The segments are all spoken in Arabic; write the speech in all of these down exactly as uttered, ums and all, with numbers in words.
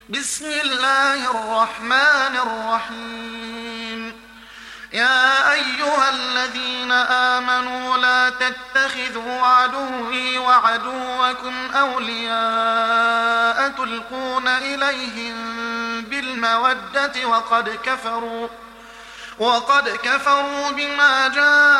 بسم الله الرحمن الرحيم يا أيها الذين آمنوا لا تتخذوا عدوي وعدوكم أولياء تلقون إليهم بالمودة وقد كفروا وقد كفروا بما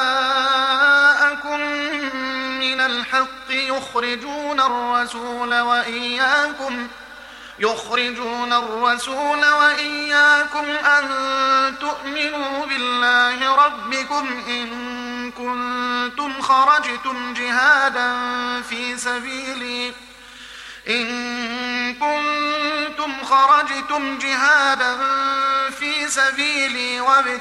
جاءكم من الحق يخرجون الرسول وإياكم يخرجون الرسول وإياكم أن تؤمنوا بالله ربكم إن كنتم خرجتم جهادا في سبيلي إن كنتم خرجتم جهادا في سبيلي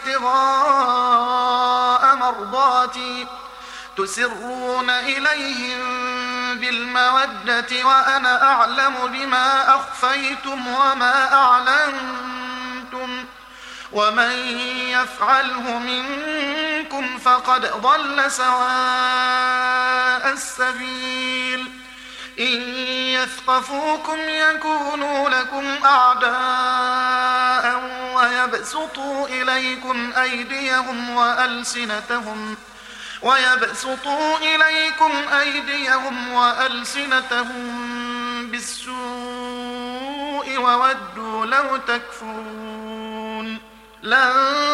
وابتغاء مرضاتي تسرون إليهم بالمودة وأنا أعلم بما أخفيتم وما أعلنتم ومن يفعله منكم فقد ضل سواء السبيل إن يثقفوكم يكونوا لكم أعداء ويبسطوا إليكم أيديهم وألسنتهم ويبسطوا إليكم أيديهم وألسنتهم بالسوء وودوا لو تكفرون لن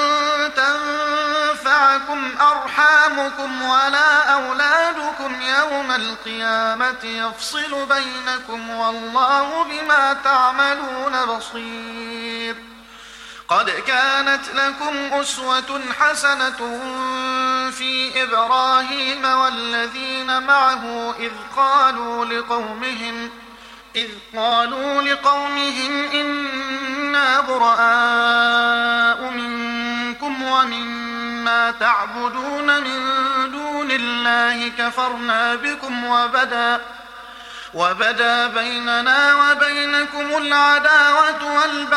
تنفعكم أرحامكم ولا أولادكم يوم القيامة يفصل بينكم والله بما تعملون بصير قد كانت لكم أسوة حسنة في إبراهيم والذين معه إذ قالوا لقومهم إذ قالوا لقومهم إنا براء منكم ومما تعبدون من دون الله كفرنا بكم وبدا وبدا بيننا وبينكم العداوة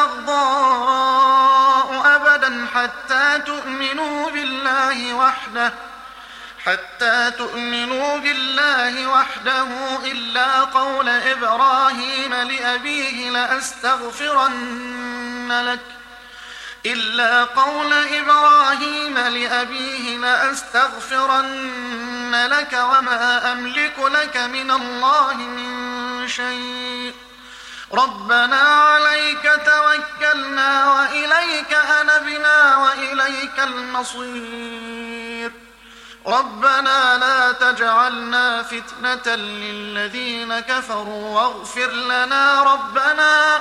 والبغضاء أبدا حتى تؤمنوا بالله وحده حتى تؤمنوا بالله وحده إلا قول إبراهيم لأبيه لأستغفرن لك إلا قول إبراهيم لأبيه لأستغفرن لك وما أملك لك من الله من شيء ربنا عليك توكلنا وإليك أنبنا وإليك المصير ربنا لا تجعلنا فتنة للذين كفروا واغفر لنا ربنا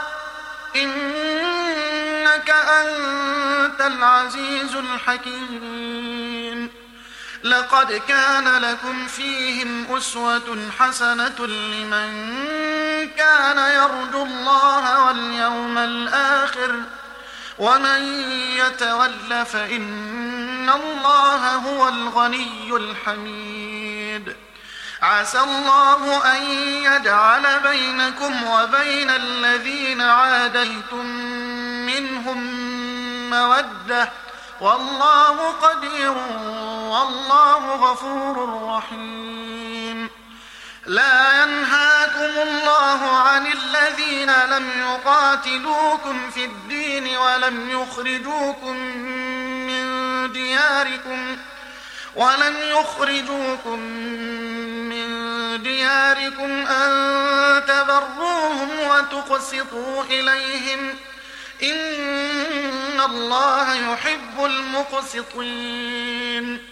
إنك أنت العزيز الحكيم لقد كان لكم فيهم أسوة حسنة لمن كان يرجو الله واليوم الآخر ومن يتول فإن الله هو الغني الحميد عسى الله أن يجعل بينكم وبين الذين عاديتم منهم مودة والله قدير والله غفور رحيم لا ينهاكم الله عن الذين لم يقاتلوكم في الدين ولم يخرجوكم من دياركم ولن يخرجوكم من دياركم أن تبروهم وتقسطوا إليهم إن الله يحب المقسطين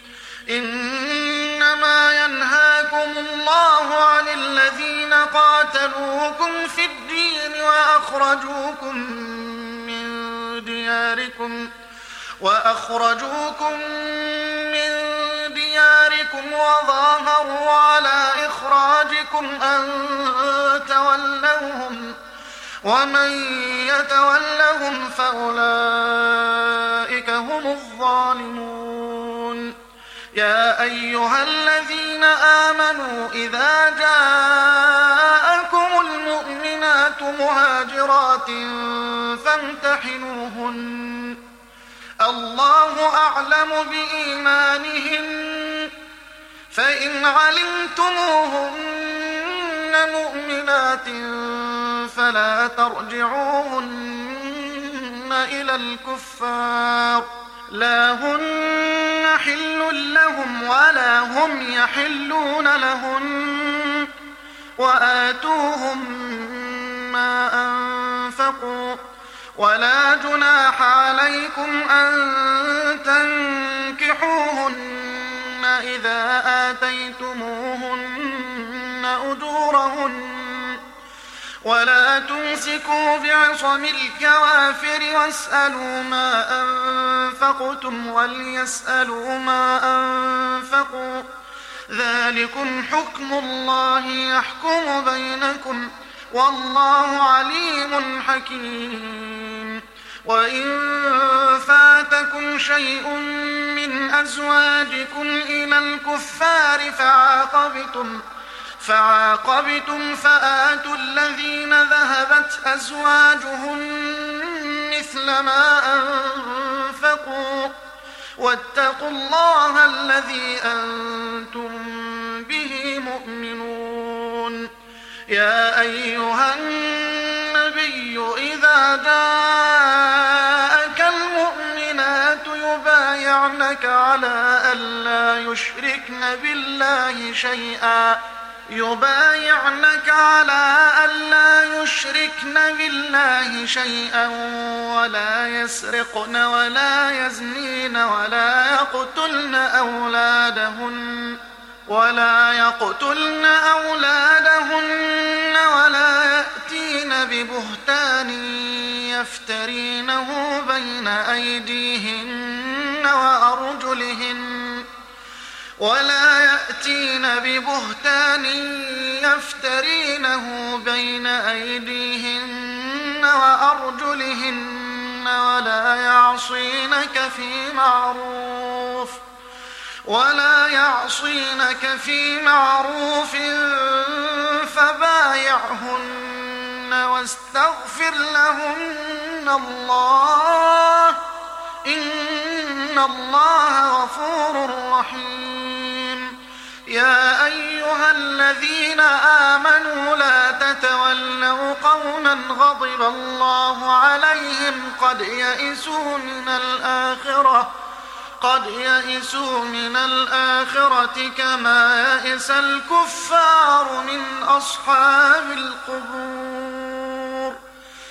إنما ينهاكم الله عن الذين قاتلوكم في الدين وأخرجوكم من دياركم وأخرجوكم من دياركم وظاهروا على إخراجكم أن تولوهم ومن يتولهم فأولئك هم الظالمون يا أيها الذين آمنوا إذا جاءكم المؤمنات مهاجرات فامتحنوهن الله أعلم بإيمانهن فإن علمتموهن مؤمنات فلا ترجعوهن إلى الكفار لا هن حل لهم ولا هم يحلون لهن وآتوهم ما أنفقوا ولا جناح عليكم أن تنكحوهن إذا آتيتموهن أجورهن ولا تمسكوا بعصم الكوافر واسألوا ما أنفقتم وليسألوا ما أنفقوا ذلكم حكم الله يحكم بينكم والله عليم حكيم وإن فاتكم شيء من أزواجكم إلى الكفار فعاقبتم فعاقبتم فآتوا الذين ذهبت أزواجهم مثل ما أنفقوا واتقوا الله الذي أنتم به مؤمنون يا أيها النبي إذا جاءك المؤمنات يبايعنك على ألا يشركن بالله شيئا يبايعنك على ألا يشركن بالله شيئا ولا يسرقن ولا يزنين ولا يقتلن أولادهن ولا يقتلن أولادهن ولا يأتين ببهتان يفترينه بين أيديهن وأرجلهن ولا يأتين ببهتان يفترينه بين أيديهن وأرجلهن ولا يعصينك في معروف ولا يعصينك في معروف فبايعهن واستغفر لهن الله إن الله غفور رحيم يا أيها الذين آمنوا لا تتولوا قوما غضب الله عليهم قد يئسوا من الآخرة قد يئسوا من الآخرة كما يئس الكفار من أصحاب القبور